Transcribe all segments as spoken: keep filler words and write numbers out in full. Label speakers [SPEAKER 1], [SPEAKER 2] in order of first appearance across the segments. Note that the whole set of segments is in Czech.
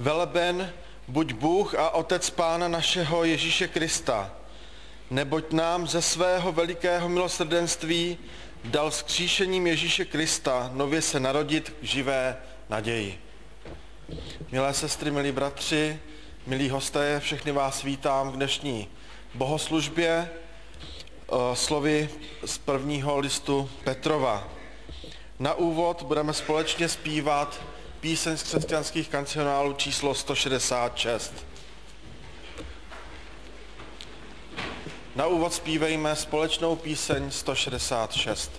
[SPEAKER 1] Veleben buď Bůh a Otec Pána našeho Ježíše Krista, neboť nám ze svého velikého milosrdenství dal vzkříšením Ježíše Krista nově se narodit k živé naději. Milé sestry, milí bratři, milí hosté, všechny vás vítám v dnešní bohoslužbě slovy z prvního listu Petrova. Na úvod budeme společně zpívat píseň z křesťanských kancionálů číslo sto šedesát šest. Na úvod zpívejme společnou píseň sto šedesát šest.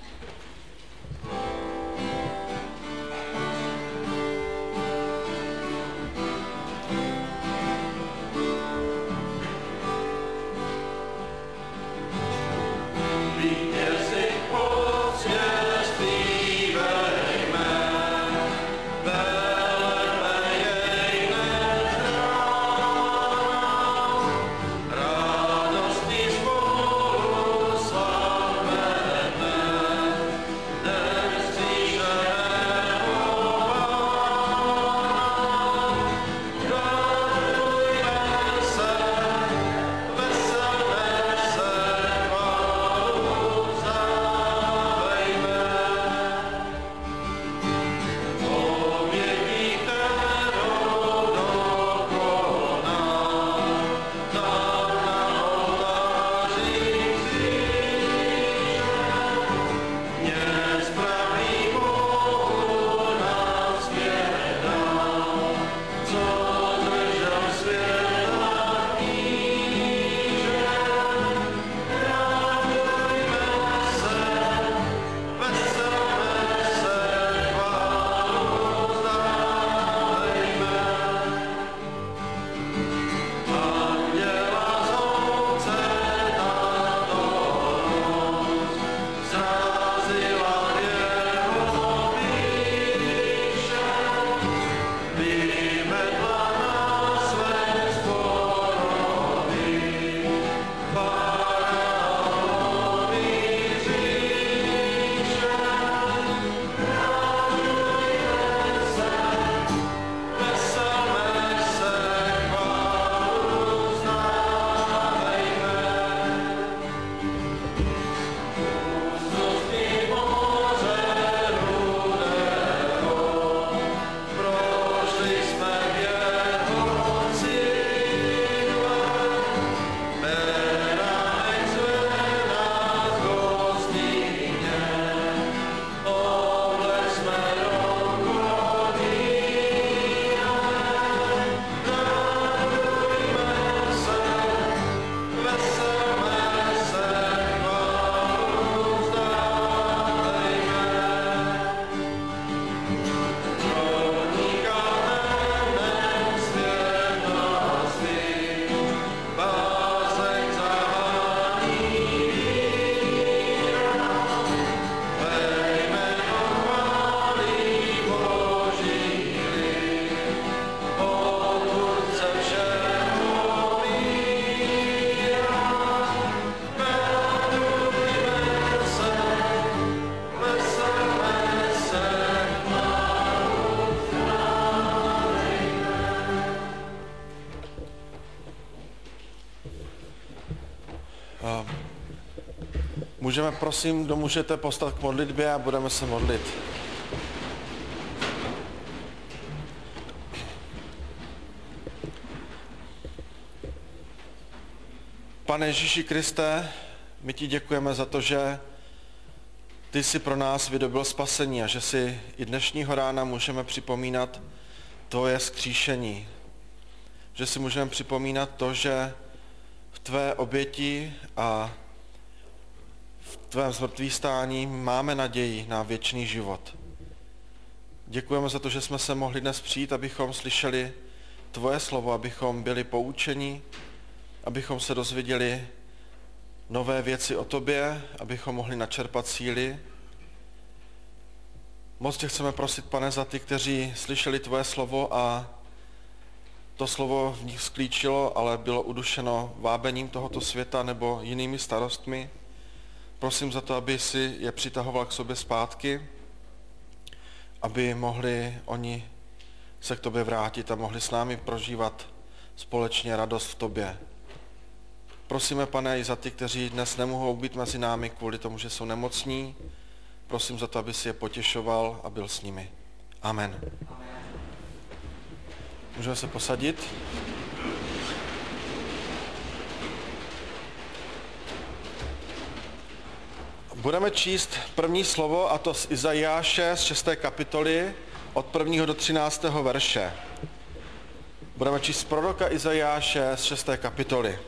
[SPEAKER 1] Můžeme, prosím, kdo můžete postat k modlitbě a budeme se modlit. Pane Ježíši Kriste, my ti děkujeme za to, že ty jsi pro nás vydobil spasení a že si i dnešního rána můžeme připomínat tvoje vzkříšení. Že si můžeme připomínat to, že v tvé oběti a v tvém zmrtvýstání máme naději na věčný život. Děkujeme za to, že jsme se mohli dnes přijít, abychom slyšeli tvoje slovo, abychom byli poučeni, abychom se dozvěděli nové věci o tobě, abychom mohli načerpat síly. Moc tě chceme prosit, Pane, za ty, kteří slyšeli tvoje slovo a to slovo v nich sklíčilo, ale bylo udušeno vábením tohoto světa nebo jinými starostmi. Prosím za to, aby si je přitahoval k sobě zpátky, aby mohli oni se k tobě vrátit a mohli s námi prožívat společně radost v tobě. Prosíme, Pane, i za ty, kteří dnes nemohou být mezi námi kvůli tomu, že jsou nemocní. Prosím za to, aby si je potěšoval a byl s nimi. Amen. Můžeme se posadit? Budeme číst první slovo, a to z Izajáše z šesté kapitoly od prvního do třináctého verše. Budeme číst z proroka Izajáše z šesté kapitoly.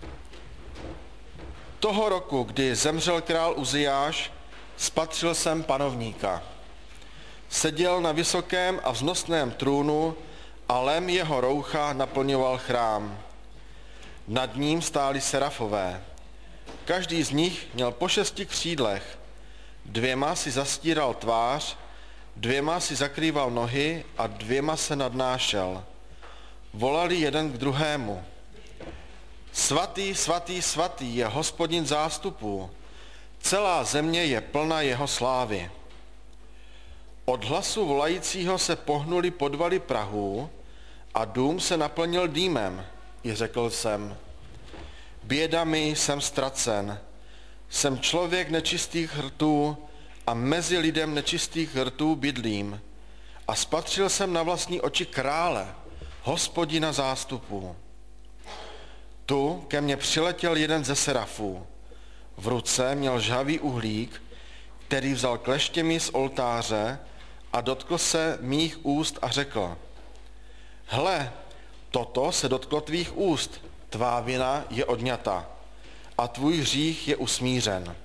[SPEAKER 1] Toho roku, kdy zemřel král Uziáš, spatřil jsem panovníka. Seděl na vysokém a vznosném trůnu a lem jeho roucha naplňoval chrám. Nad ním stáli serafové. Každý z nich měl po šesti křídlech. Dvěma si zastíral tvář, dvěma si zakrýval nohy a dvěma se nadnášel. Volali jeden k druhému. Svatý, svatý, svatý je Hospodin zástupů. Celá země je plná jeho slávy. Od hlasu volajícího se pohnuli podvaly prahů a dům se naplnil dýmem. I řekl jsem, běda mi, jsem ztracen. Jsem člověk nečistých rtů a mezi lidem nečistých rtů bydlím. A spatřil jsem na vlastní oči krále, Hospodina zástupů. Tu ke mně přiletěl jeden ze serafů. V ruce měl žhavý uhlík, který vzal kleštěmi z oltáře a dotkl se mých úst a řekl, hle, toto se dotklo tvých úst, tvá vina je odňata a tvůj hřích je usmířen.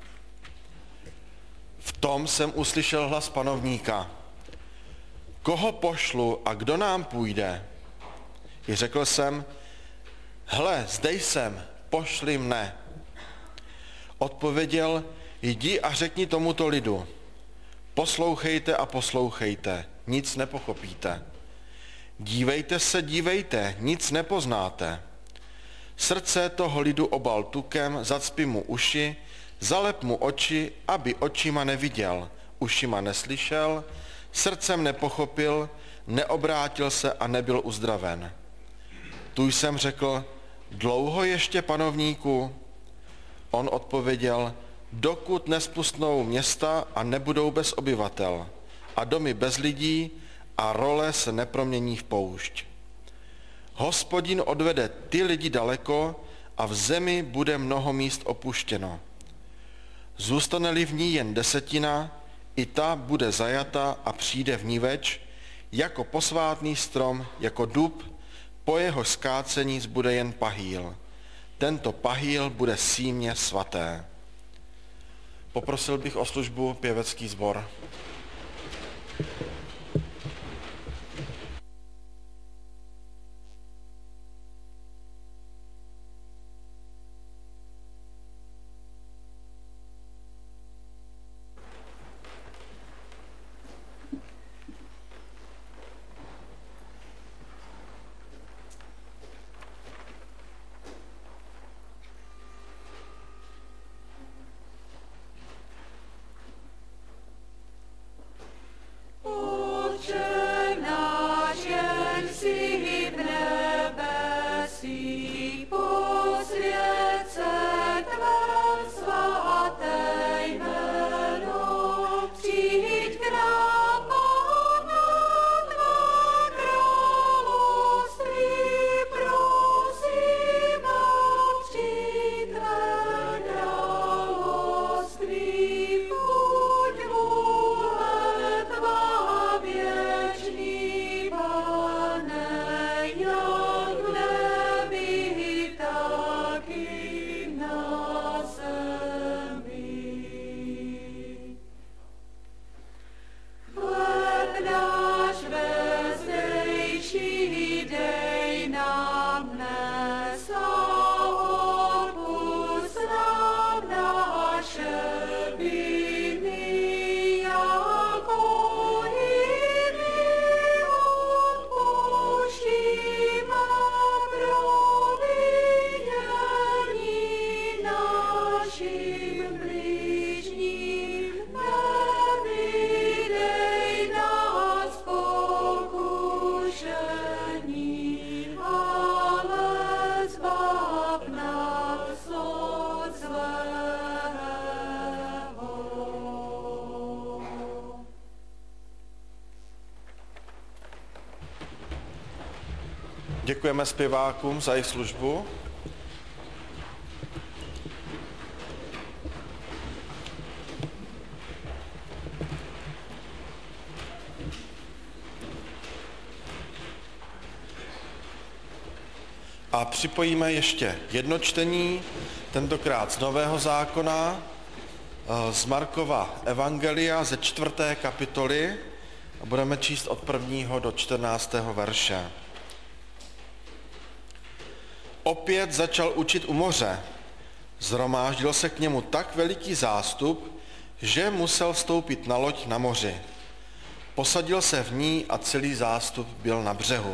[SPEAKER 1] V tom jsem uslyšel hlas panovníka. Koho pošlu a kdo nám půjde? I řekl jsem, hle, zde jsem, pošli mne. Odpověděl, jdi a řekni tomuto lidu, poslouchejte a poslouchejte, nic nepochopíte. Dívejte se, dívejte, nic nepoznáte. Srdce toho lidu obal tukem, zacpi mu uši, zalep mu oči, aby očima neviděl, ušima neslyšel, srdcem nepochopil, neobrátil se a nebyl uzdraven. Tu jsem řekl, dlouho ještě, panovníku? On odpověděl, dokud nespustnou města a nebudou bez obyvatel, a domy bez lidí a role se nepromění v poušť. Hospodin odvede ty lidi daleko a v zemi bude mnoho míst opuštěno. Zůstane-li v ní jen desetina, i ta bude zajata a přijde vniveč, jako posvátný strom, jako dub, po jeho skácení zbude jen pahýl. Tento pahýl bude símě svaté. Poprosil bych o službu pěvecký sbor. Děkujeme zpěvákům za jejich službu. A připojíme ještě jedno čtení, tentokrát z Nového zákona, z Markova evangelia ze čtvrté kapitoly. A budeme číst od prvního do čtrnáctého verše. Opět začal učit u moře. Zhromáždil se k němu tak veliký zástup, že musel vstoupit na loď na moři. Posadil se v ní a celý zástup byl na břehu.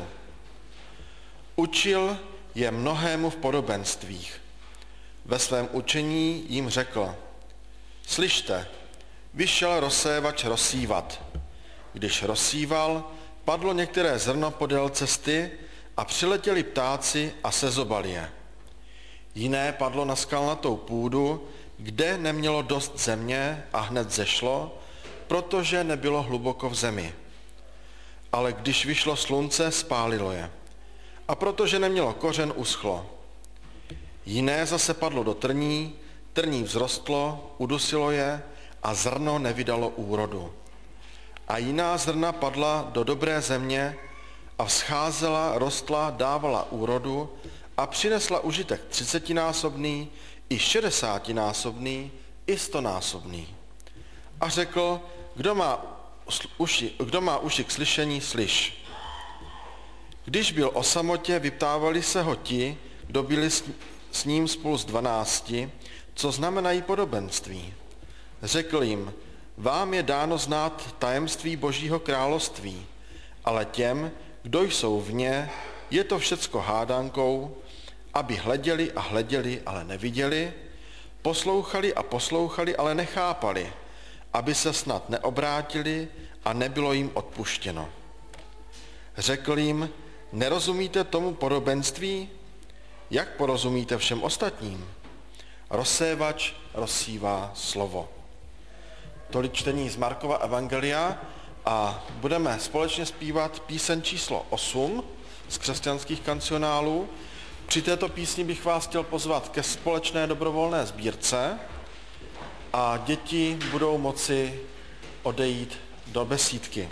[SPEAKER 1] Učil je mnohému v podobenstvích. Ve svém učení jim řekl: Slyšte, vyšel rozsévač rozsívat. Když rozsíval, padlo některé zrno podél cesty a přiletěli ptáci a sezobali je. Jiné padlo na skalnatou půdu, kde nemělo dost země a hned zešlo, protože nebylo hluboko v zemi. Ale když vyšlo slunce, spálilo je. A protože nemělo kořen, uschlo. Jiné zase padlo do trní, trní vzrostlo, udusilo je a zrno nevydalo úrodu. A jiná zrna padla do dobré země a vzcházela, rostla, dávala úrodu a přinesla užitek třicetinásobný, i šedesátinásobný, i stonásobný. A řekl, kdo má uši, kdo má uši k slyšení, slyš. Když byl o samotě, vyptávali se ho ti, kdo byli s, s ním spolu z dvanácti, co znamenají podobenství. Řekl jim, vám je dáno znát tajemství Božího království, ale těm, kdo jsou v ně, je to všecko hádankou, aby hleděli a hleděli, ale neviděli, poslouchali a poslouchali, ale nechápali, aby se snad neobrátili a nebylo jim odpuštěno. Řekl jim, nerozumíte tomu podobenství? Jak porozumíte všem ostatním? Rozsévač rozsívá slovo. Tolik čtení z Markova evangelia a budeme společně zpívat píseň číslo osm z křesťanských kancionálů. Při této písni bych vás chtěl pozvat ke společné dobrovolné sbírce a děti budou moci odejít do besídky.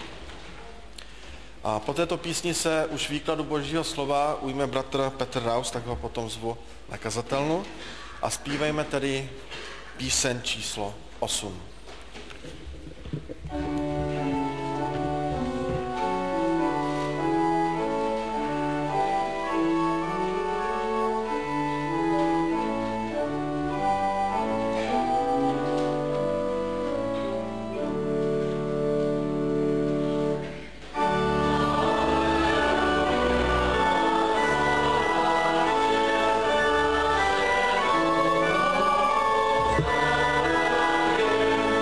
[SPEAKER 1] A po této písni se už výkladu Božího slova ujme bratr Petr Raus, tak ho potom zvu na kazatelnu a zpívejme tedy píseň číslo osm.
[SPEAKER 2] Amen.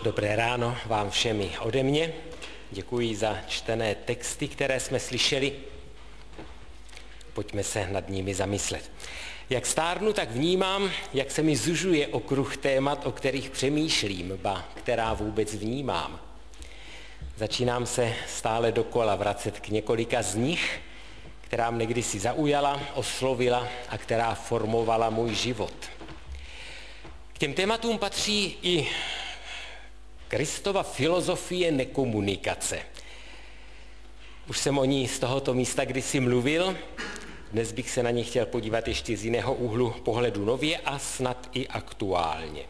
[SPEAKER 2] Dobré ráno vám všemi ode mě. Děkuji za čtené texty, které jsme slyšeli. Pojďme se nad nimi zamyslet. Jak stárnu, tak vnímám, jak se mi zužuje okruh témat, o kterých přemýšlím, ba která vůbec vnímám. Začínám se stále dokola vracet k několika z nich, která mne kdysi zaujala, oslovila a která formovala můj život. K těm tématům patří i Kristova filozofie nekomunikace. Už jsem o ní z tohoto místa kdysi mluvil, dnes bych se na ní chtěl podívat ještě z jiného úhlu pohledu nově a snad i aktuálně.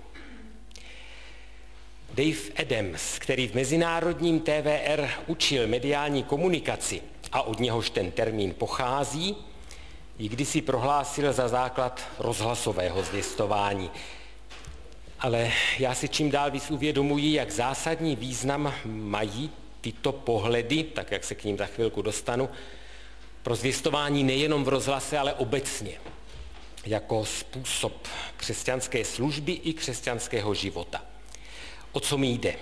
[SPEAKER 2] Dave Adams, který v mezinárodním T V R učil mediální komunikaci a od něhož ten termín pochází, ji kdysi prohlásil za základ rozhlasového zvěstování. Ale já si čím dál víc uvědomuji, jak zásadní význam mají tyto pohledy, tak jak se k ním za chvilku dostanu, pro zvěstování nejenom v rozhlase, ale obecně, jako způsob křesťanské služby i křesťanského života. O co mi jde?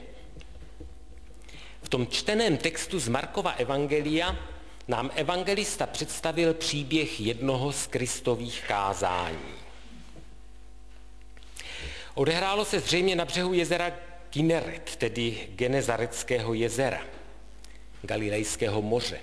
[SPEAKER 2] V tom čteném textu z Markova evangelia nám evangelista představil příběh jednoho z Kristových kázání. Odehrálo se zřejmě na břehu jezera Kineret, tedy Genezareckého jezera, Galilejského moře.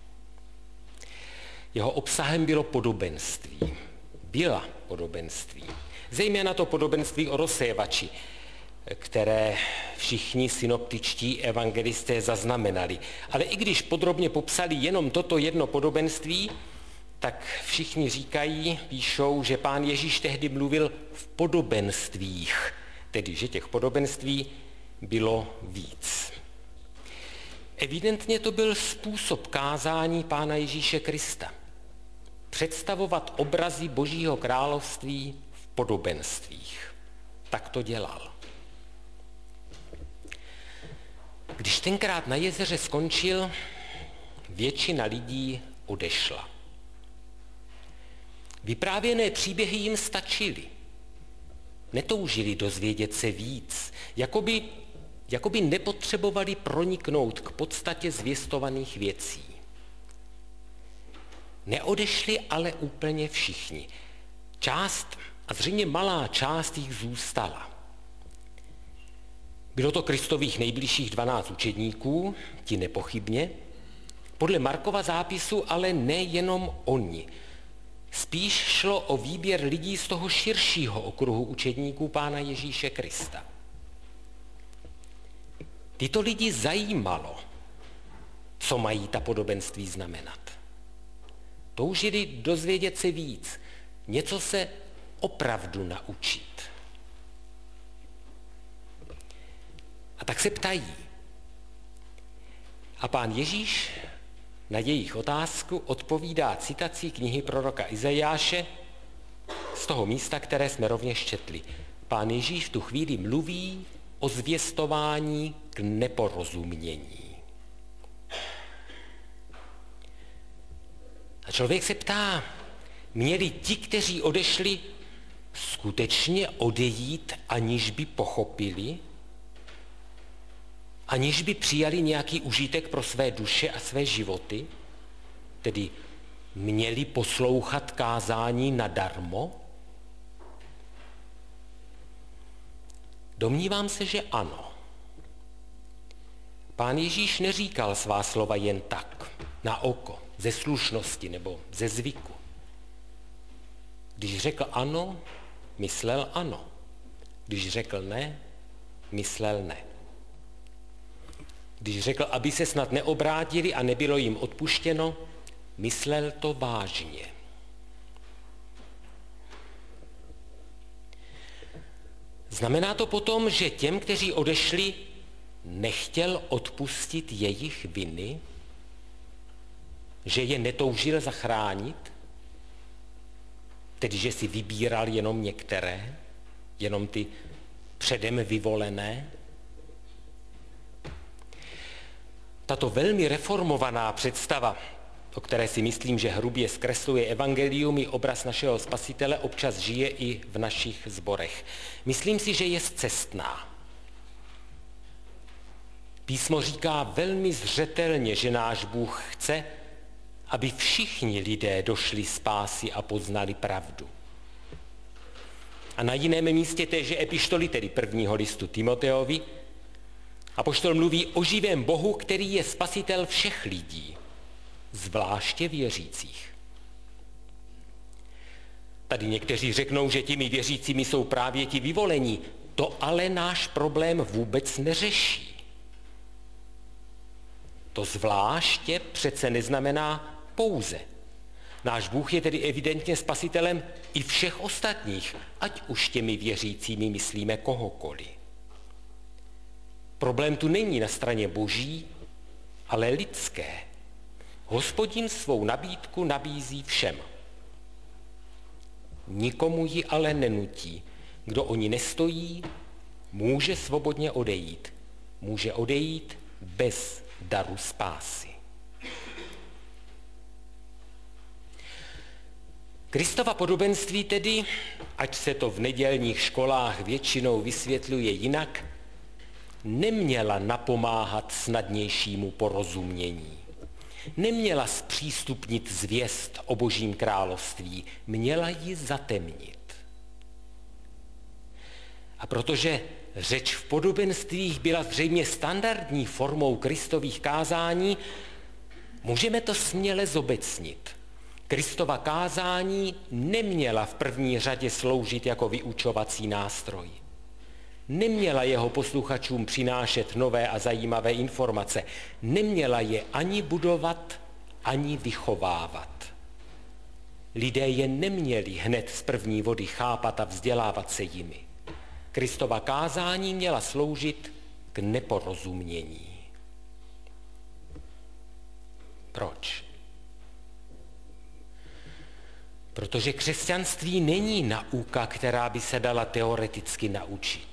[SPEAKER 2] Jeho obsahem bylo podobenství. Byla podobenství. Zejména to podobenství o rozsévači, které všichni synoptičtí evangelisté zaznamenali. Ale i když podrobně popsali jenom toto jedno podobenství, tak všichni říkají, píšou, že pán Ježíš tehdy mluvil v podobenstvích, tedy že těch podobenství bylo víc. Evidentně to byl způsob kázání pána Ježíše Krista. Představovat obrazy Božího království v podobenstvích. Tak to dělal. Když tenkrát na jezeře skončil, většina lidí odešla. Vyprávěné příběhy jim stačily. Netoužili dozvědět se víc, jakoby, jakoby nepotřebovali proniknout k podstatě zvěstovaných věcí. Neodešli ale úplně všichni. Část, a zřejmě malá část jich zůstala. Bylo to Kristových nejbližších dvanáct učedníků, ti nepochybně, podle Markova zápisu ale nejenom oni. Spíš šlo o výběr lidí z toho širšího okruhu učedníků pána Ježíše Krista. Tyto lidi zajímalo, co mají ta podobenství znamenat. Toužili dozvědět se víc, něco se opravdu naučit. A tak se ptají. A pán Ježíš na jejich otázku odpovídá citací knihy proroka Izajáše z toho místa, které jsme rovněž četli. Pán Ježíš v tu chvíli mluví o zvěstování k neporozumění. A člověk se ptá, měli ti, kteří odešli, skutečně odejít, aniž by pochopili? Aniž by přijali nějaký užitek pro své duše a své životy, tedy měli poslouchat kázání nadarmo? Domnívám se, že ano. Pán Ježíš neříkal svá slova jen tak, na oko, ze slušnosti nebo ze zvyku. Když řekl ano, myslel ano. Když řekl ne, myslel ne. Když řekl, aby se snad neobrátili a nebylo jim odpuštěno, myslel to vážně. Znamená to potom, že těm, kteří odešli, nechtěl odpustit jejich viny? Že je netoužil zachránit? Tedy, že si vybíral jenom některé, jenom ty předem vyvolené? Tato velmi reformovaná představa, o které si myslím, že hrubě zkresluje evangelium i obraz našeho Spasitele, občas žije i v našich sborech. Myslím si, že je scestná. Písmo říká velmi zřetelně, že náš Bůh chce, aby všichni lidé došli spásy a poznali pravdu. A na jiném místě téže epištoly, tedy prvního listu Timoteovi, apoštol mluví o živém Bohu, který je spasitel všech lidí, zvláště věřících. Tady někteří řeknou, že těmi věřícími jsou právě ti vyvolení. To ale náš problém vůbec neřeší. To zvláště přece neznamená pouze. Náš Bůh je tedy evidentně spasitelem i všech ostatních, ať už těmi věřícími myslíme kohokoliv. Problém tu není na straně boží, ale lidské. Hospodin svou nabídku nabízí všem. Nikomu ji ale nenutí. Kdo o ní nestojí, může svobodně odejít. Může odejít bez daru spásy. Kristova podobenství tedy, ať se to v nedělních školách většinou vysvětluje jinak, neměla napomáhat snadnějšímu porozumění. Neměla zpřístupnit zvěst o Božím království, měla ji zatemnit. A protože řeč v podobenstvích byla zřejmě standardní formou Kristových kázání, můžeme to směle zobecnit. Kristova kázání neměla v první řadě sloužit jako vyučovací nástroj. Neměla jeho posluchačům přinášet nové a zajímavé informace. Neměla je ani budovat, ani vychovávat. Lidé je neměli hned z první vody chápat a vzdělávat se jimi. Kristova kázání měla sloužit k neporozumění. Proč? Protože křesťanství není nauka, která by se dala teoreticky naučit.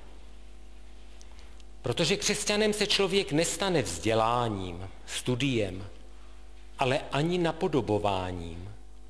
[SPEAKER 2] Protože křesťanem se člověk nestane vzděláním, studiem, ale ani napodobováním.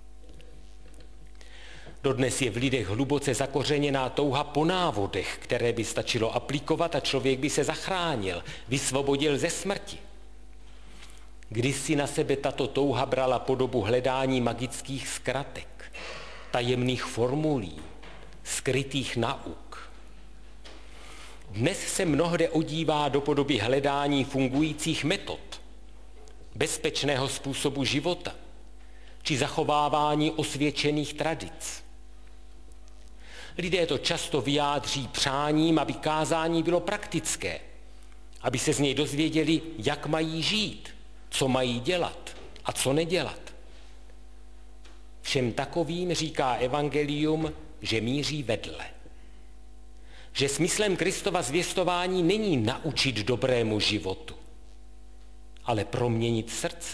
[SPEAKER 2] Dodnes je v lidech hluboce zakořeněná touha po návodech, které by stačilo aplikovat a člověk by se zachránil, vysvobodil ze smrti. Kdysi na sebe tato touha brala podobu hledání magických zkratek, tajemných formulí, skrytých nauk. Dnes se mnohde odívá do podoby hledání fungujících metod, bezpečného způsobu života či zachovávání osvědčených tradic. Lidé to často vyjádří přáním, aby kázání bylo praktické, aby se z něj dozvěděli, jak mají žít, co mají dělat a co nedělat. Všem takovým říká evangelium, že míří vedle. Že smyslem Kristova zvěstování není naučit dobrému životu, ale proměnit srdce.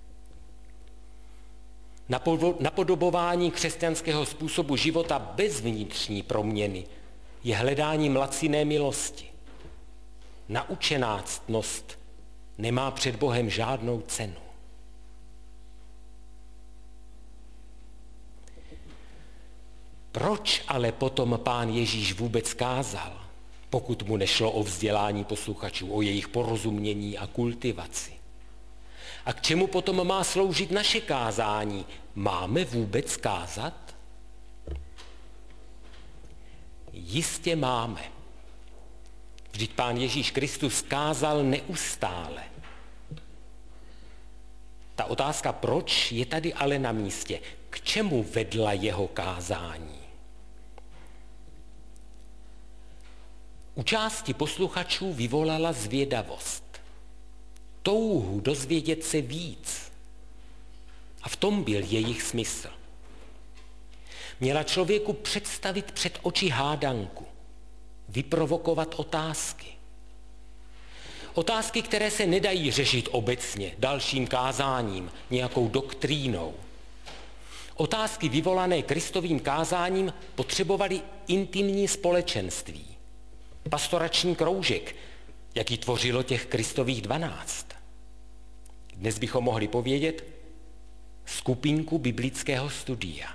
[SPEAKER 2] Napodobování křesťanského způsobu života bez vnitřní proměny je hledáním laciné milosti. Naučená ctnost nemá před Bohem žádnou cenu. Proč ale potom Pán Ježíš vůbec kázal, pokud mu nešlo o vzdělání posluchačů, o jejich porozumění a kultivaci? A k čemu potom má sloužit naše kázání? Máme vůbec kázat? Jistě máme. Vždyť Pán Ježíš Kristus kázal neustále. Ta otázka proč je tady ale na místě. K čemu vedla jeho kázání? U části posluchačů vyvolala zvědavost. Touhu dozvědět se víc. A v tom byl jejich smysl. Měla člověku představit před oči hádanku, vyprovokovat otázky. Otázky, které se nedají řešit obecně, dalším kázáním, nějakou doktrínou. Otázky vyvolané Kristovým kázáním potřebovaly intimní společenství, pastorační kroužek, jaký tvořilo těch Kristových dvanáct. Dnes bychom mohli povědět skupinku biblického studia.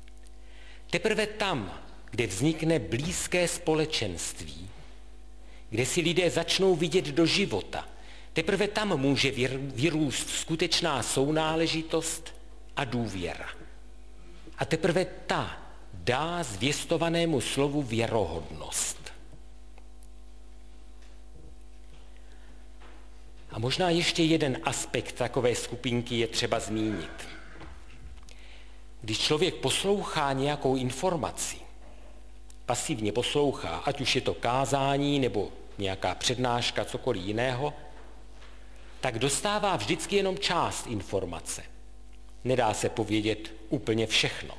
[SPEAKER 2] Teprve tam, kde vznikne blízké společenství, kde si lidé začnou vidět do života, teprve tam může vyrůst skutečná sounáležitost a důvěra. A teprve ta dá zvěstovanému slovu věrohodnost. A možná ještě jeden aspekt takové skupinky je třeba zmínit. Když člověk poslouchá nějakou informaci, pasivně poslouchá, ať už je to kázání nebo nějaká přednáška, cokoliv jiného, tak dostává vždycky jenom část informace. Nedá se povědět úplně všechno.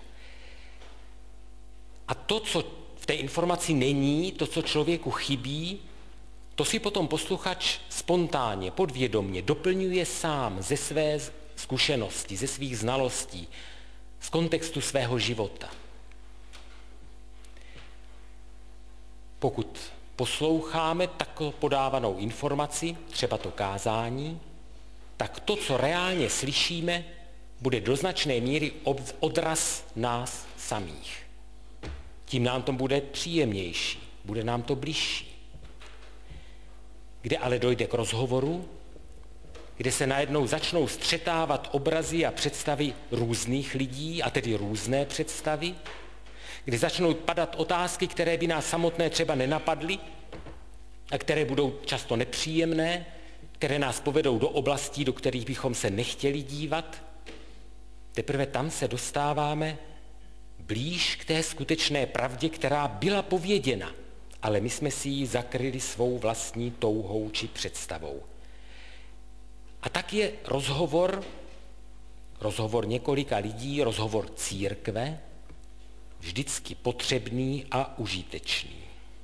[SPEAKER 2] A to, co v té informaci není, to, co člověku chybí, to si potom posluchač spontánně, podvědomně doplňuje sám ze své zkušenosti, ze svých znalostí, z kontextu svého života. Pokud posloucháme takovou podávanou informaci, třeba to kázání, tak to, co reálně slyšíme, bude do značné míry odraz nás samých. Tím nám to bude příjemnější, bude nám to bližší. Kde ale dojde k rozhovoru, kde se najednou začnou střetávat obrazy a představy různých lidí, a tedy různé představy, kde začnou padat otázky, které by nás samotné třeba nenapadly a které budou často nepříjemné, které nás povedou do oblastí, do kterých bychom se nechtěli dívat, teprve tam se dostáváme blíž k té skutečné pravdě, která byla pověděna, ale my jsme si ji zakryli svou vlastní touhou či představou. A tak je rozhovor, rozhovor několika lidí, rozhovor církve, vždycky potřebný a užitečný.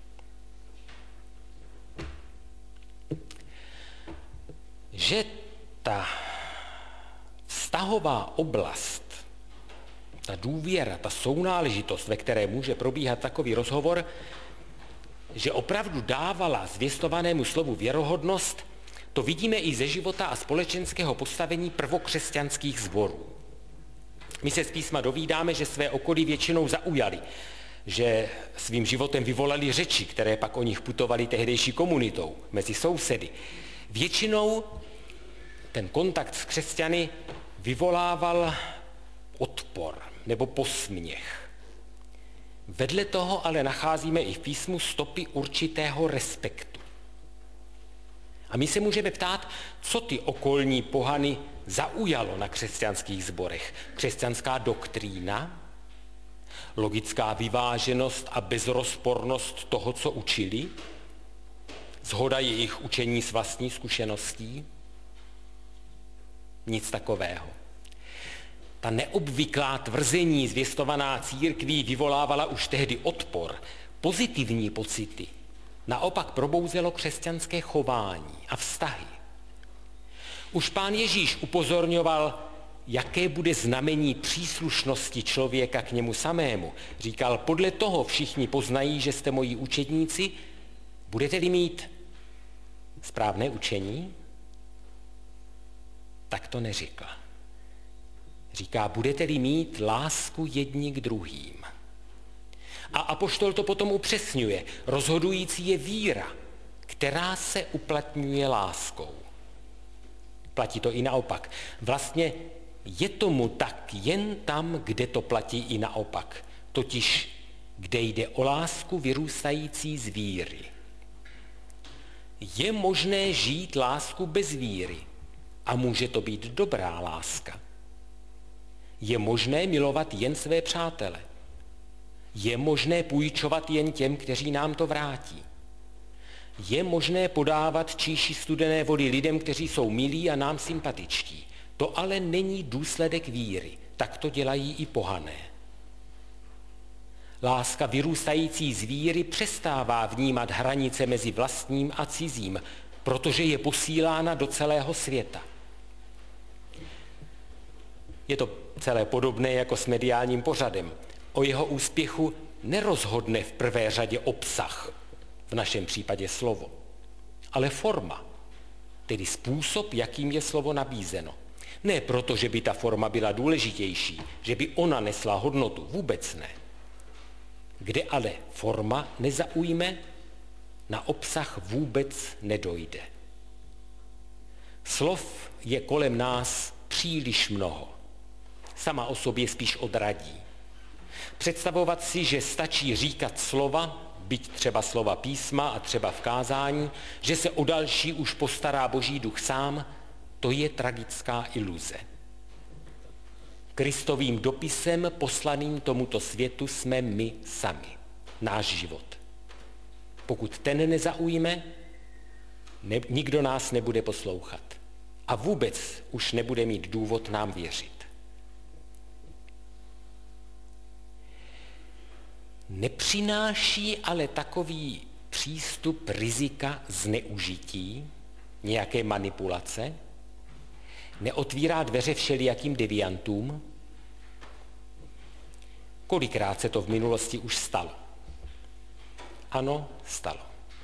[SPEAKER 2] Že ta vztahová oblast, ta důvěra, ta sounáležitost, ve které může probíhat takový rozhovor, že opravdu dávala zvěstovanému slovu věrohodnost, to vidíme i ze života a společenského postavení prvokřesťanských sborů. My se z písma dovídáme, že své okolí většinou zaujali, že svým životem vyvolali řeči, které pak o nich putovaly tehdejší komunitou, mezi sousedy. Většinou ten kontakt s křesťany vyvolával odpor nebo posměch. Vedle toho ale nacházíme i v písmu stopy určitého respektu. A my se můžeme ptát, co ty okolní pohany zaujalo na křesťanských sborech. Křesťanská doktrína, logická vyváženost a bezrozpornost toho, co učili, shoda jejich učení s vlastní zkušeností? Nic takového. Ta neobvyklá tvrzení zvěstovaná církví vyvolávala už tehdy odpor, pozitivní pocity. Naopak probouzelo křesťanské chování a vztahy. Už Pán Ježíš upozorňoval, jaké bude znamení příslušnosti člověka k němu samému. Říkal, podle toho všichni poznají, že jste moji učedníci, budete-li mít správné učení? Tak to neříkal. Říká, budete-li mít lásku jedni k druhým. A apoštol to potom upřesňuje. Rozhodující je víra, která se uplatňuje láskou. Platí to i naopak. Vlastně je tomu tak jen tam, kde to platí i naopak. Totiž, kde jde o lásku vyrůstající z víry. Je možné žít lásku bez víry a může to být dobrá láska. Je možné milovat jen své přátele. Je možné půjčovat jen těm, kteří nám to vrátí. Je možné podávat číši studené vody lidem, kteří jsou milí a nám sympatičtí. To ale není důsledek víry. Tak to dělají i pohané. Láska vyrůstající z víry přestává vnímat hranice mezi vlastním a cizím, protože je posílána do celého světa. Je to celé podobné jako s mediálním pořadem. O jeho úspěchu nerozhodne v prvé řadě obsah, v našem případě slovo, ale forma, tedy způsob, jakým je slovo nabízeno. Ne proto, že by ta forma byla důležitější, že by ona nesla hodnotu, vůbec ne. Kde ale forma nezaujme, na obsah vůbec nedojde. Slov je kolem nás příliš mnoho. Sama o sobě spíš odradí. Představovat si, že stačí říkat slova, byť třeba slova písma a třeba v kázání, že se o další už postará Boží duch sám, to je tragická iluze. Kristovým dopisem poslaným tomuto světu jsme my sami, náš život. Pokud ten nezaujme, ne, nikdo nás nebude poslouchat a vůbec už nebude mít důvod nám věřit. Nepřináší ale takový přístup rizika zneužití, nějaké manipulace, neotvírá dveře všelijakým deviantům? Kolikrát se to v minulosti už stalo? Ano, stalo.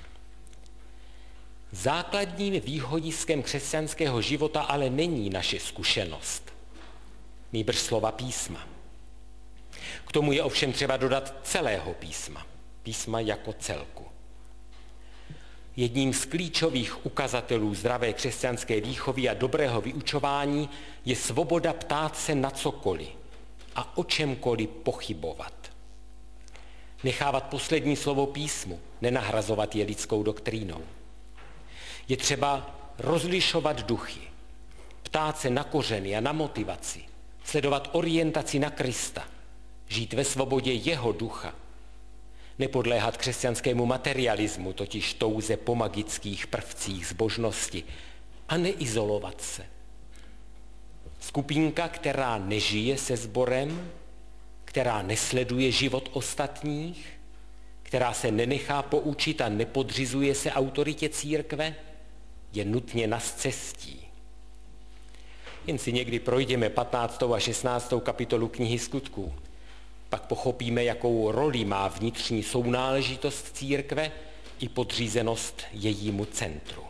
[SPEAKER 2] Základním východiskem křesťanského života ale není naše zkušenost, nýbrž slova písma. K tomu je ovšem třeba dodat celého písma, písma jako celku. Jedním z klíčových ukazatelů zdravé křesťanské výchovy a dobrého vyučování je svoboda ptát se na cokoliv a o čemkoliv pochybovat. Nechávat poslední slovo písmu, nenahrazovat je lidskou doktrínou. Je třeba rozlišovat duchy, ptát se na kořeny a na motivaci, sledovat orientaci na Krista, žít ve svobodě jeho ducha, nepodléhat křesťanskému materialismu, totiž touze po magických prvcích zbožnosti, a neizolovat se. Skupinka, která nežije se sborem, která nesleduje život ostatních, která se nenechá poučit a nepodřizuje se autoritě církve, je nutně na scestí. Jen si někdy projdeme patnáctou a šestnáctou kapitolu knihy Skutků. Pak pochopíme, jakou roli má vnitřní sounáležitost církve i podřízenost jejímu centru.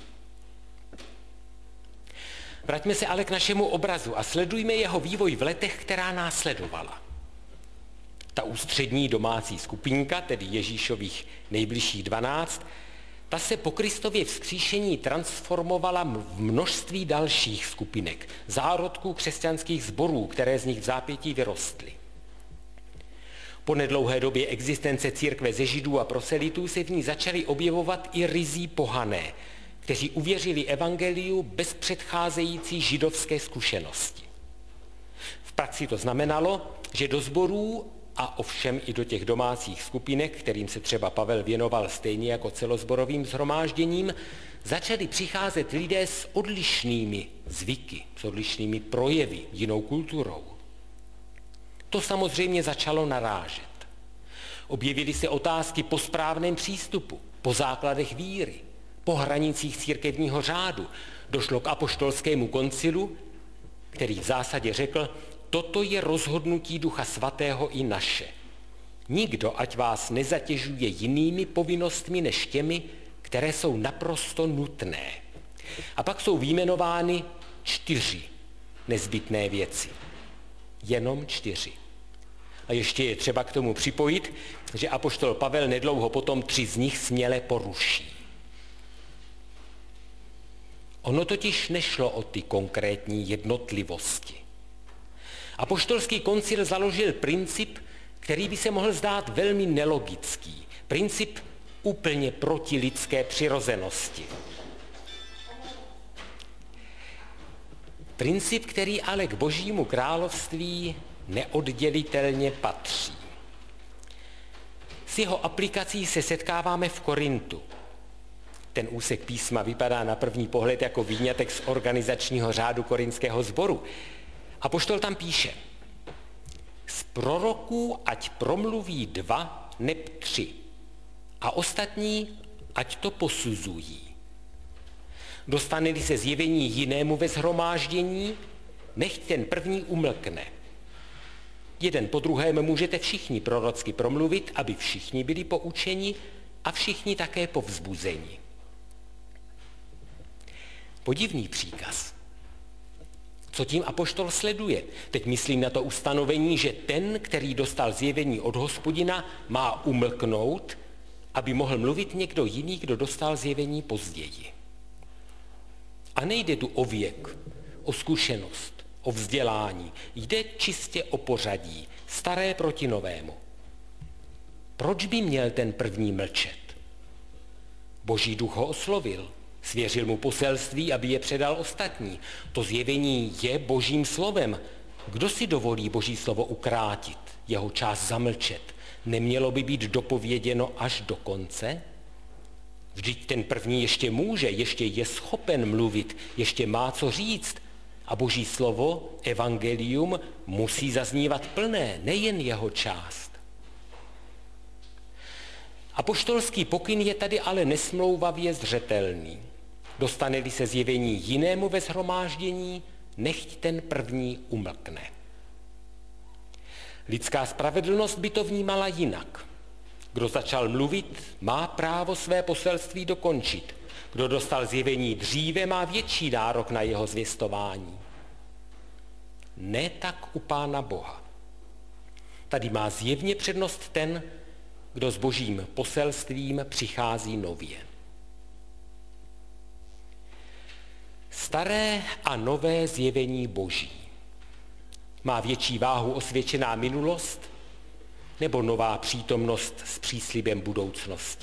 [SPEAKER 2] Vraťme se ale k našemu obrazu a sledujme jeho vývoj v letech, která následovala. Ta ústřední domácí skupinka, tedy Ježíšových nejbližších dvanáct, ta se po Kristově vzkříšení transformovala v množství dalších skupinek, zárodků křesťanských sborů, které z nich v zápětí vyrostly. Po nedlouhé době existence církve ze Židů a proselitů se v ní začaly objevovat i ryzí pohané, kteří uvěřili evangeliu bez předcházející židovské zkušenosti. V praxi to znamenalo, že do sborů a ovšem i do těch domácích skupinek, kterým se třeba Pavel věnoval stejně jako celosborovým shromážděním, začali přicházet lidé s odlišnými zvyky, s odlišnými projevy, jinou kulturou. To samozřejmě začalo narážet. Objevily se otázky po správném přístupu, po základech víry, po hranicích církevního řádu. Došlo k apoštolskému koncilu, který v zásadě řekl, toto je rozhodnutí Ducha Svatého i naše. Nikdo, ať vás nezatěžuje jinými povinnostmi než těmi, které jsou naprosto nutné. A pak jsou vyjmenovány čtyři nezbytné věci. Jenom čtyři. A ještě je třeba k tomu připojit, že apoštol Pavel nedlouho potom tři z nich směle poruší. Ono totiž nešlo o ty konkrétní jednotlivosti. Apoštolský koncil založil princip, který by se mohl zdát velmi nelogický. Princip úplně proti lidské přirozenosti. Princip, který ale k Božímu království neoddělitelně patří. S jeho aplikací se setkáváme v Korintu. Ten úsek písma vypadá na první pohled jako výňatek z organizačního řádu korinského sboru. Apoštol tam píše, z proroků ať promluví dva neb tři a ostatní ať to posuzují. Dostane-li se zjevení jinému ve shromáždění, nechť ten první umlkne. Jeden po druhém můžete všichni prorocky promluvit, aby všichni byli poučeni a všichni také povzbuzeni. Podivný příkaz. Co tím apoštol sleduje? Teď myslím na to ustanovení, že ten, který dostal zjevení od Hospodina, má umlknout, aby mohl mluvit někdo jiný, kdo dostal zjevení později. A nejde tu o věk, o zkušenost, o vzdělání. Jde čistě o pořadí, staré proti novému. Proč by měl ten první mlčet? Boží duch ho oslovil, svěřil mu poselství, aby je předal ostatní. To zjevení je Božím slovem. Kdo si dovolí Boží slovo ukrátit, jeho čas zamlčet? Nemělo by být dopověděno až do konce? Vždyť ten první ještě může, ještě je schopen mluvit, ještě má co říct. A Boží slovo, evangelium, musí zaznívat plné, nejen jeho část. Apoštolský pokyn je tady ale nesmlouvavě zřetelný. Dostane-li se zjevení jinému ve shromáždění, nechť ten první umlkne. Lidská spravedlnost by to vnímala jinak. Kdo začal mluvit, má právo své poselství dokončit. Kdo dostal zjevení dříve, má větší nárok na jeho zvěstování. Ne tak u Pána Boha. Tady má zjevně přednost ten, kdo s Božím poselstvím přichází nově. Staré a nové zjevení Boží. Má větší váhu osvědčená minulost nebo nová přítomnost s příslibem budoucnosti?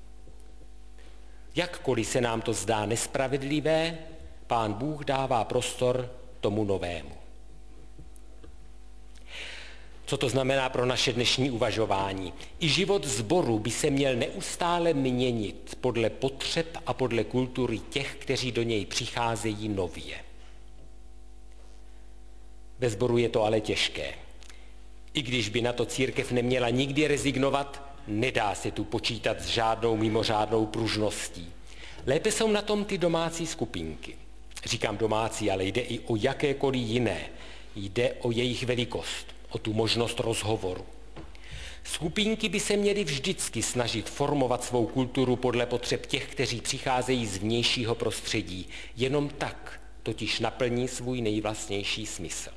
[SPEAKER 2] Jakkoliv se nám to zdá nespravedlivé, Pán Bůh dává prostor tomu novému. Co to znamená pro naše dnešní uvažování? I život sboru by se měl neustále měnit podle potřeb a podle kultury těch, kteří do něj přicházejí nově. Ve sboru je to ale těžké. I když by na to církev neměla nikdy rezignovat, nedá se tu počítat s žádnou mimořádnou pružností. Lépe jsou na tom ty domácí skupinky. Říkám domácí, ale jde i o jakékoliv jiné. Jde o jejich velikost, o tu možnost rozhovoru. Skupinky by se měly vždycky snažit formovat svou kulturu podle potřeb těch, kteří přicházejí z vnějšího prostředí. Jenom tak totiž naplní svůj nejvlastnější smysl.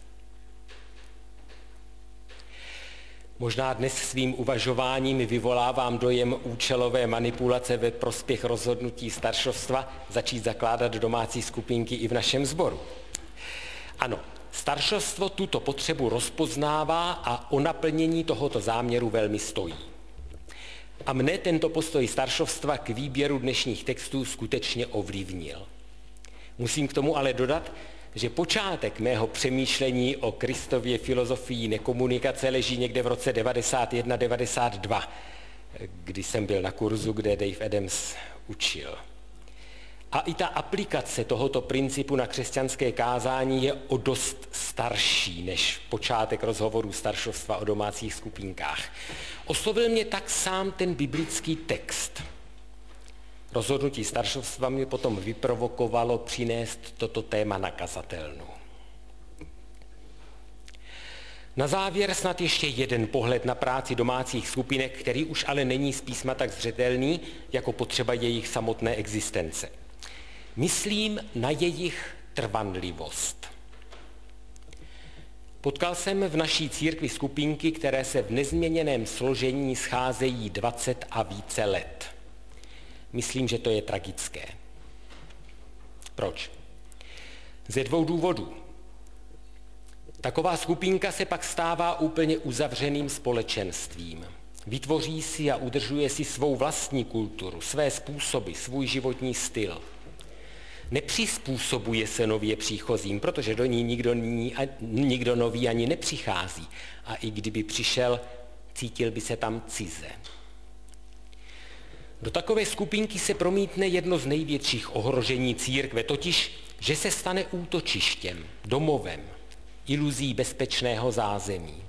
[SPEAKER 2] Možná dnes svým uvažováním vyvolávám dojem účelové manipulace ve prospěch rozhodnutí staršovstva začít zakládat domácí skupinky i v našem sboru. Ano, staršovstvo tuto potřebu rozpoznává a o naplnění tohoto záměru velmi stojí. A mne tento postoj staršovstva k výběru dnešních textů skutečně ovlivnil. Musím k tomu ale dodat, že počátek mého přemýšlení o Kristově filozofii nekomunikace leží někde v roce devadesát jedna devadesát dva, kdy jsem byl na kurzu, kde Dave Adams učil. A i ta aplikace tohoto principu na křesťanské kázání je o dost starší než počátek rozhovorů staršovstva o domácích skupinkách. Oslovil mě tak sám ten biblický text. Rozhodnutí staršovstva mě potom vyprovokovalo přinést toto téma na kazatelnu. Na závěr snad ještě jeden pohled na práci domácích skupinek, který už ale není z písma tak zřetelný, jako potřeba jejich samotné existence. Myslím na jejich trvanlivost. Potkal jsem v naší církvi skupinky, které se v nezměněném složení scházejí dvacet a více let. Myslím, že to je tragické. Proč? Ze dvou důvodů. Taková skupinka se pak stává úplně uzavřeným společenstvím. Vytvoří si a udržuje si svou vlastní kulturu, své způsoby, svůj životní styl. Nepřizpůsobuje se nově příchozím, protože do ní nikdo, ní, nikdo nový ani nepřichází. A i kdyby přišel, cítil by se tam cize. Do takové skupinky se promítne jedno z největších ohrožení církve, totiž, že se stane útočištěm, domovem, iluzí bezpečného zázemí.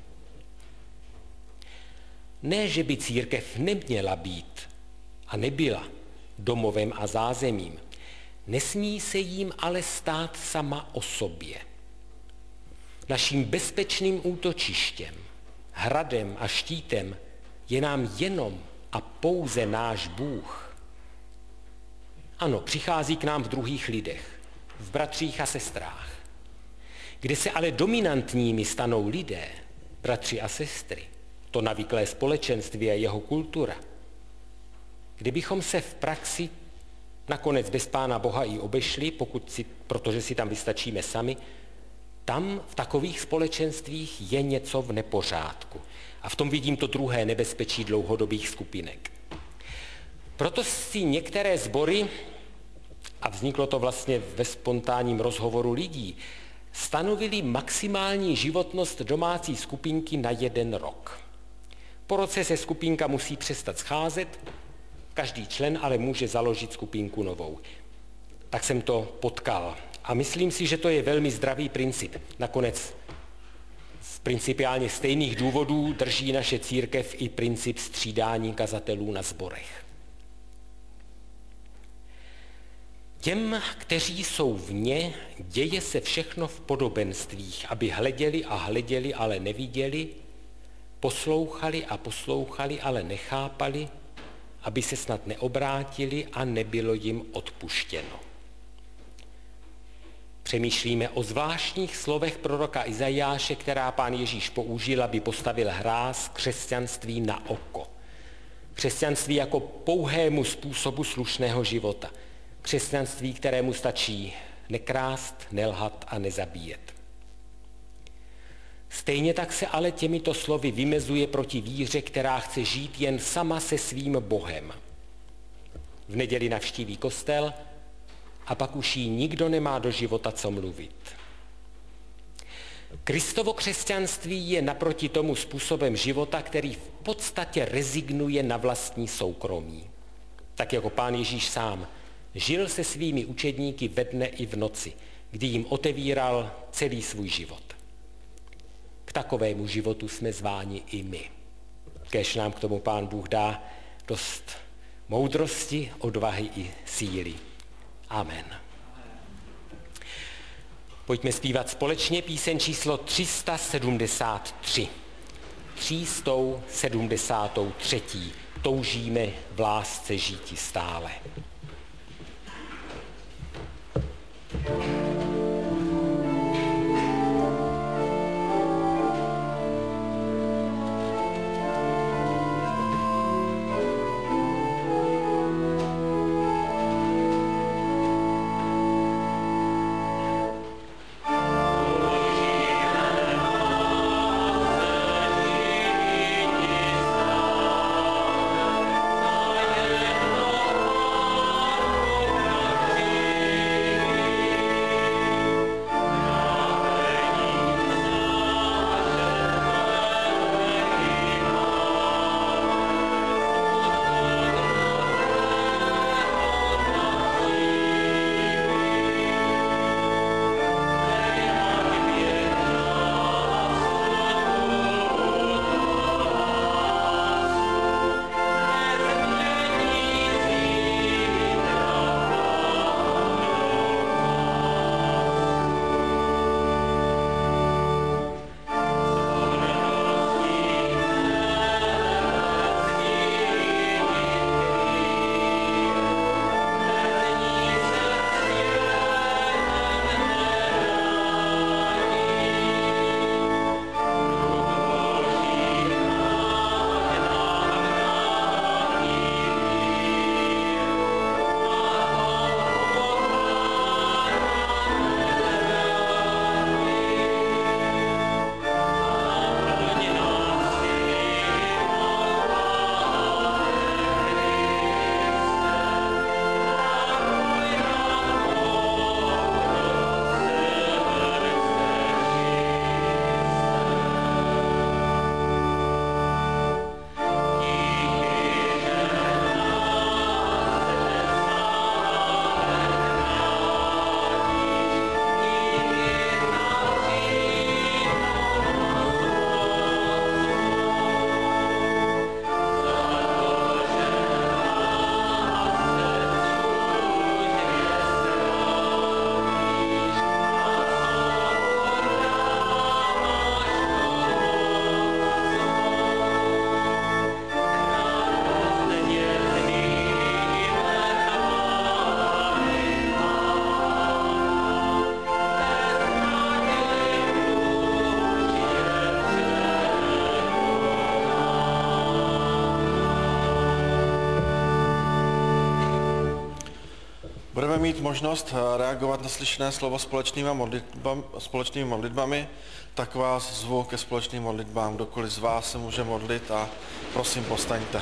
[SPEAKER 2] Ne, že by církev neměla být a nebyla domovem a zázemím. Nesmí se jím ale stát sama o sobě. Naším bezpečným útočištěm, hradem a štítem je nám jenom a pouze náš Bůh. Ano, přichází k nám v druhých lidech, v bratřích a sestrách. Kde se ale dominantními stanou lidé, bratři a sestry, to navyklé společenství a jeho kultura, kdybychom se v praxi nakonec bez Pána Boha i obešli, pokud si, protože si tam vystačíme sami, tam v takových společenstvích je něco v nepořádku. A v tom vidím to druhé nebezpečí dlouhodobých skupinek. Proto si některé sbory, a vzniklo to vlastně ve spontánním rozhovoru lidí, stanovili maximální životnost domácí skupinky na jeden rok. Po roce se skupinka musí přestat scházet, každý člen ale může založit skupinku novou. Tak jsem to potkal. A myslím si, že to je velmi zdravý princip. Nakonec z principiálně stejných důvodů drží naše církev i princip střídání kazatelů na sborech. Těm, kteří jsou vně, děje se všechno v podobenstvích, aby hleděli a hleděli, ale neviděli, poslouchali a poslouchali, ale nechápali, aby se snad neobrátili a nebylo jim odpuštěno. Přemýšlíme o zvláštních slovech proroka Izajáše, která Pán Ježíš použil, aby postavil hráz křesťanství na oko. Křesťanství jako pouhému způsobu slušného života. Křesťanství, kterému stačí nekrást, nelhat a nezabíjet. Stejně tak se ale těmito slovy vymezuje proti víře, která chce žít jen sama se svým Bohem. V neděli navštíví kostel a pak už jí nikdo nemá do života co mluvit. Kristovo křesťanství je naproti tomu způsobem života, který v podstatě rezignuje na vlastní soukromí. Tak jako Pán Ježíš sám žil se svými učedníky ve dne i v noci, kdy jim otevíral celý svůj život. K takovému životu jsme zváni i my. Kéž nám k tomu Pán Bůh dá dost moudrosti, odvahy i síly. Amen. Pojďme zpívat společně píseň číslo tři sta sedmdesát tři. tři sta sedmdesát tři. Toužíme v lásce žíti stále.
[SPEAKER 3] Oh
[SPEAKER 1] Budeme mít možnost reagovat na slyšené slovo společnými modlitbami, společnými modlitbami, tak vás zvu ke společným modlitbám. Kdokoliv z vás se může modlit a prosím, povstaňte.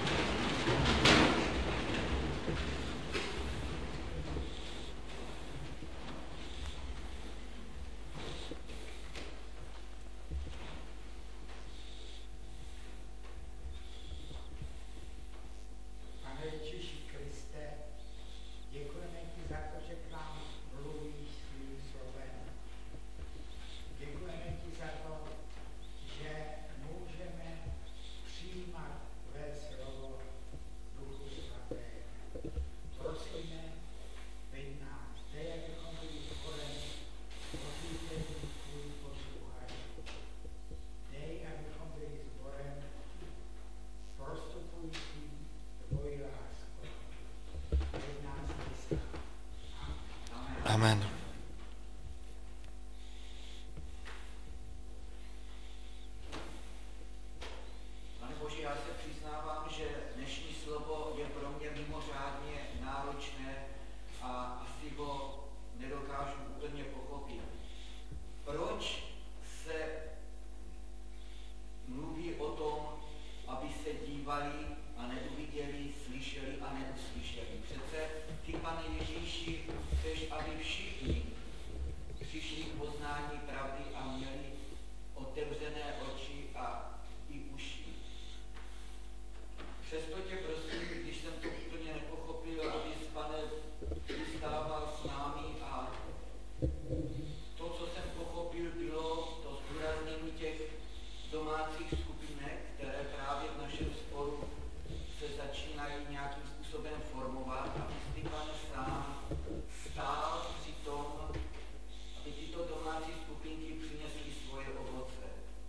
[SPEAKER 1] Amen.
[SPEAKER 3] Pane Bože, já se přiznávám, že dnešní slovo je pro mě mimořádně náročné a asi ho nedokážu úplně pochopit. Proč se mluví o tom, aby se dívali a neuviděli, slyšeli a neuslyšeli? Přece ty, Pane Ježíši, chceš, aby všichni přišli k poznání pravdy a měli otevřené oči a i uši. Přesto tě prosím, když jsem to úplně nepochopil, abys, Pane, vystával s námi a to, co jsem pochopil, bylo to zdůraznění těch domácích skupinek, které právě v našem sporu se začínají nějakým způsobem formovat, aby ty, Pane, sám stál při tom, aby tyto domácí skupinky přinesly svoje ovoce.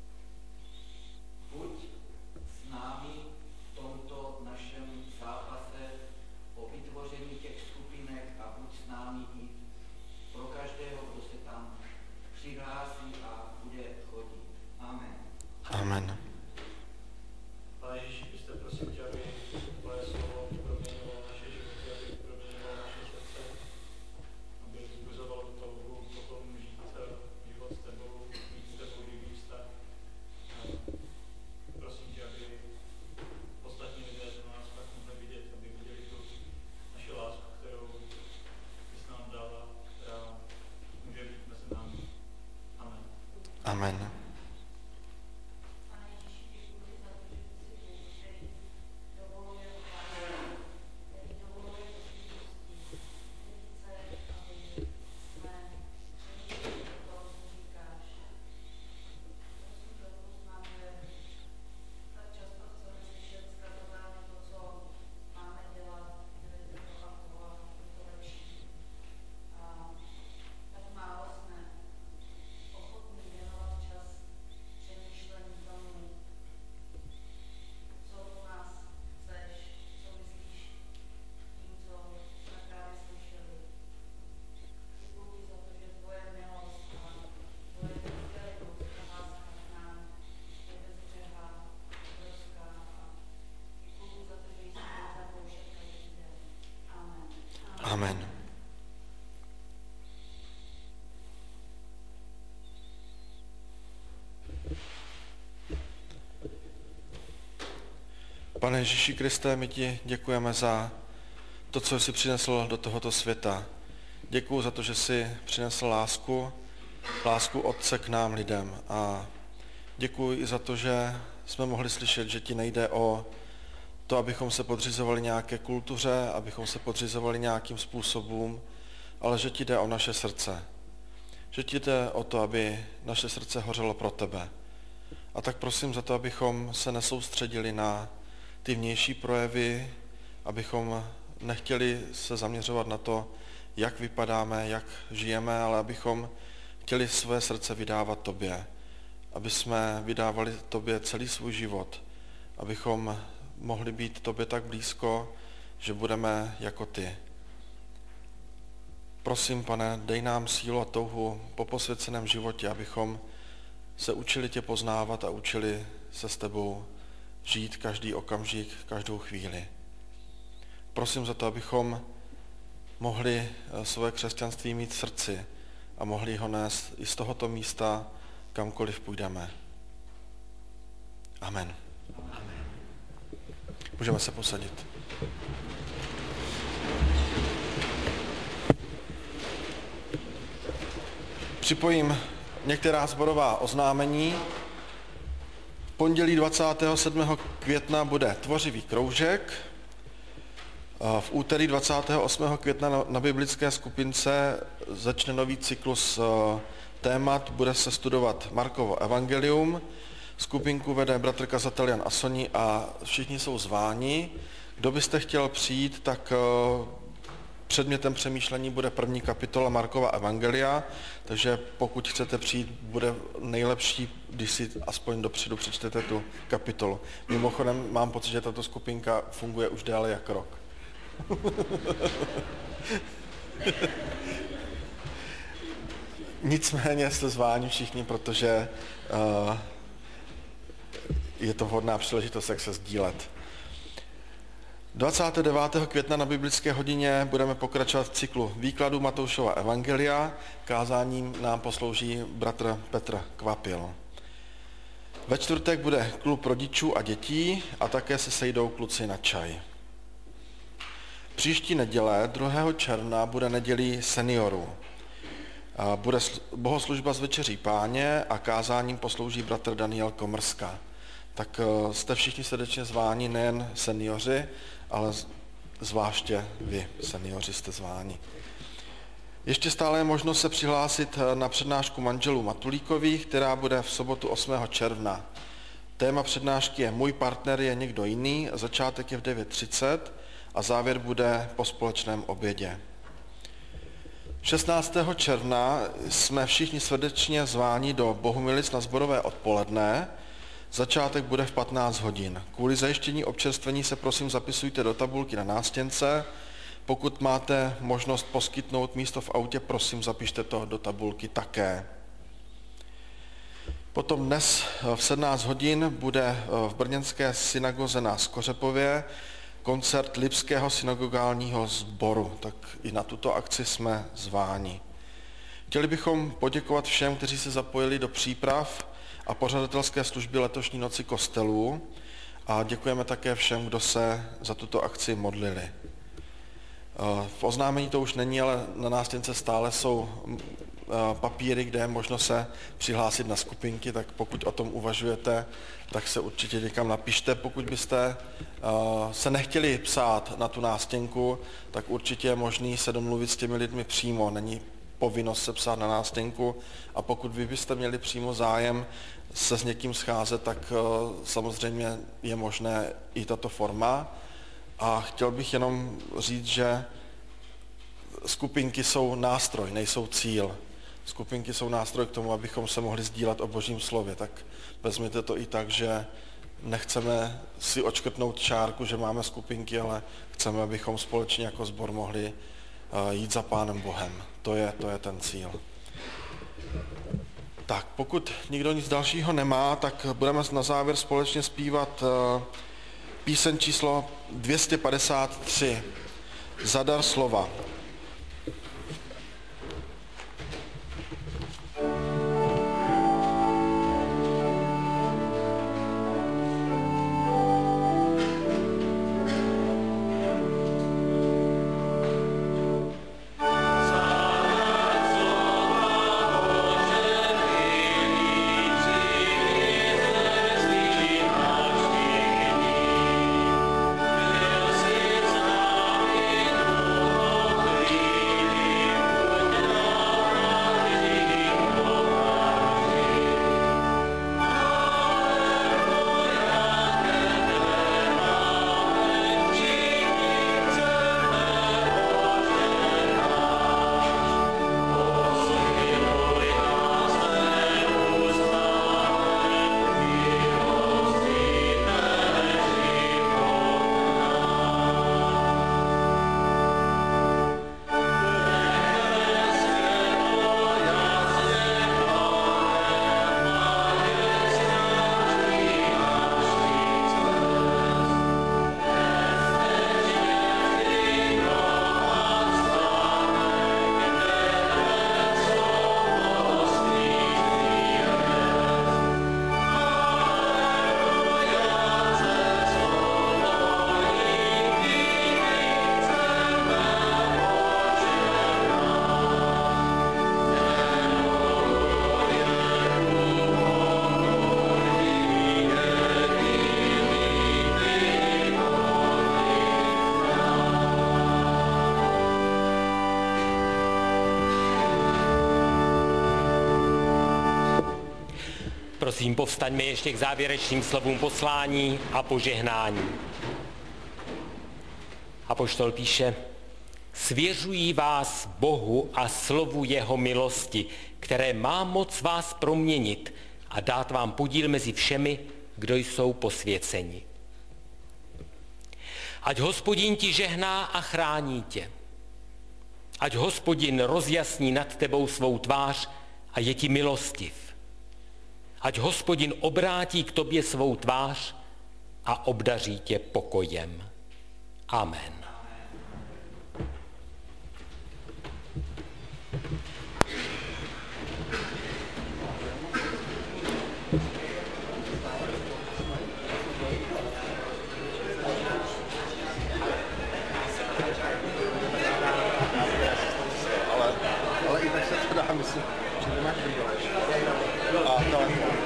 [SPEAKER 3] Buď s námi v tomto našem zápase o vytvoření těch skupinek a buď s námi i pro každého, kdo se tam přihlásí a bude chodit. Amen.
[SPEAKER 1] Amen.
[SPEAKER 4] Pane Ježíši Kriste, prosím tě, aby tvoje slovo proměňovalo naše životy, aby proměňovalo naše srdce, aby vzbuzovalo touhu potom žít život s tebou, mít s tebou živý vztah. Prosím tě, aby ostatní lidé to nás pak mohli vidět, aby viděli tu naši lásku, kterou jsi nám dala, která může být mezi námi. Amen.
[SPEAKER 1] Amen. Amen. Pane Ježíši Kriste, my ti děkujeme za to, co jsi přinesl do tohoto světa. Děkuji za to, že jsi přinesl lásku, lásku Otce k nám lidem. A děkuji i za to, že jsme mohli slyšet, že ti nejde o to, abychom se podřizovali nějaké kultuře, abychom se podřizovali nějakým způsobům, ale že ti jde o naše srdce. Že ti jde o to, aby naše srdce hořelo pro tebe. A tak prosím za to, abychom se nesoustředili na ty vnější projevy, abychom nechtěli se zaměřovat na to, jak vypadáme, jak žijeme, ale abychom chtěli své srdce vydávat tobě. Aby jsme vydávali tobě celý svůj život. Abychom mohli být tobě tak blízko, že budeme jako ty. Prosím, Pane, dej nám sílu a touhu po posvěceném životě, abychom se učili tě poznávat a učili se s tebou žít každý okamžik, každou chvíli. Prosím za to, abychom mohli svoje křesťanství mít v srdci a mohli ho nést i z tohoto místa, kamkoliv půjdeme. Amen. Amen. Můžeme se posadit. Připojím některá sborová oznámení. V pondělí dvacátého sedmého května bude tvořivý kroužek. V úterý dvacátého osmého května na biblické skupince začne nový cyklus témat, bude se studovat Markovo evangelium. Skupinku vede bratr kazatel Jan Asoni a všichni jsou zváni. Kdo byste chtěl přijít, tak předmětem přemýšlení bude první kapitola Markova evangelia, takže pokud chcete přijít, bude nejlepší, když si aspoň dopředu přečtete tu kapitolu. Mimochodem mám pocit, že tato skupinka funguje už déle jak rok. Nicméně jste zváni všichni, protože uh, je to vhodná příležitost, jak se sdílet. dvacátého devátého května na biblické hodině budeme pokračovat v cyklu výkladu Matoušova evangelia. Kázáním nám poslouží bratr Petr Kvapil. Ve čtvrtek bude klub rodičů a dětí a také se sejdou kluci na čaj. Příští neděle, druhého června, bude nedělí seniorů. Bude bohoslužba z Večeří Páně a kázáním poslouží bratr Daniel Komrska. Tak jste všichni srdečně zváni, nejen seniori, ale zvláště vy, seniori, jste zváni. Ještě stále je možnost se přihlásit na přednášku manželů Matulíkových, která bude v sobotu osmého června. Téma přednášky je Můj partner je někdo jiný, začátek je v devět třicet a závěr bude po společném obědě. šestnáctého června jsme všichni srdečně zváni do Bohumilic na sborové odpoledne. Začátek bude v patnáct hodin. Kvůli zajištění občerstvení se prosím zapisujte do tabulky na nástěnce. Pokud máte možnost poskytnout místo v autě, prosím zapište to do tabulky také. Potom dnes v sedmnáct hodin bude v brněnské synagoze na Skořepově koncert Lipského synagogálního sboru, tak i na tuto akci jsme zváni. Chtěli bychom poděkovat všem, kteří se zapojili do příprav a pořadatelské služby letošní noci kostelů a děkujeme také všem, kdo se za tuto akci modlili. V oznámení to už není, ale na nástěnce stále jsou papíry, kde je možno se přihlásit na skupinky, tak pokud o tom uvažujete, tak se určitě někam napište. Pokud byste se nechtěli psát na tu nástěnku, tak určitě je možný se domluvit s těmi lidmi přímo. Není povinnost se psát na nástěnku a pokud vy byste měli přímo zájem se s někým scházet, tak samozřejmě je možné i tato forma. A chtěl bych jenom říct, že skupinky jsou nástroj, nejsou cíl. Skupinky jsou nástroj k tomu, abychom se mohli sdílet o Božím slově. Tak vezměte to i tak, že nechceme si odškrtnout čárku, že máme skupinky, ale chceme, abychom společně jako sbor mohli jít za Pánem Bohem. To je, to je ten cíl. Tak, pokud nikdo nic dalšího nemá, tak budeme na závěr společně zpívat píseň číslo dvě stě padesát tři. Za dar slova.
[SPEAKER 5] Thank you.
[SPEAKER 2] Prosím, povstaňme ještě k závěrečným slovům poslání a požehnání. Apoštol píše: svěřují vás Bohu a slovu jeho milosti, které má moc vás proměnit a dát vám podíl mezi všemi, kdo jsou posvěceni. Ať Hospodin ti žehná a chrání tě. Ať Hospodin rozjasní nad tebou svou tvář a je ti milostiv. Ať Hospodin obrátí k tobě svou tvář a obdaří tě pokojem. Amen.
[SPEAKER 1] Ale, ale i tak se to dá, myslím, že nemáš brýle. A to...